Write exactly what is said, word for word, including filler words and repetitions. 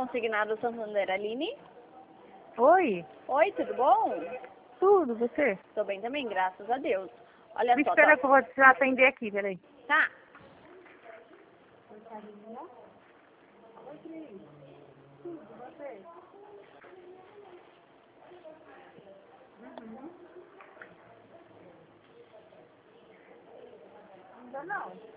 Consignado Santander, Aline? Oi, Oi, tudo bom? tudo, você? Tô bem também, graças a Deus. Olha Me só, espera tô... que eu vou te atender aqui, peraí. Tá. Ainda não.